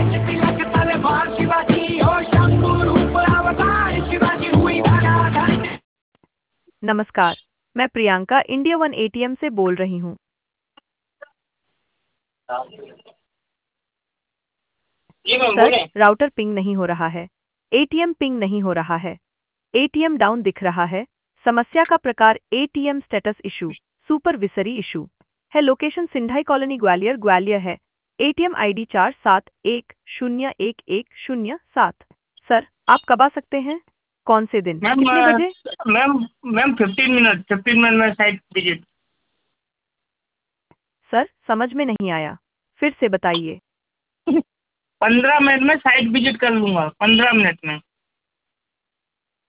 नमस्कार, मैं Priyanka India one ATM से बोल रही हूँ। जी मैम सर, बोलें। राउटर पिंग नहीं हो रहा है। एटीएम पिंग नहीं हो रहा है। एटीएम डाउन दिख रहा है। समस्या का प्रकार ATM status issue, supervisory issue है। लोकेशन सिंधाई कॉलोनी ग्वालियर ग्वालियर है। ATM ID 47101107। सर, आप कब आ सकते हैं? कौन से दिन, मैम कितने बजे? मैम मैम 15 मिनट में साइट विजिट। सर, समझ में नहीं आया, फिर से बताइए। 15 मिनट में साइट विजिट कर लूँगा, 15 मिनट में।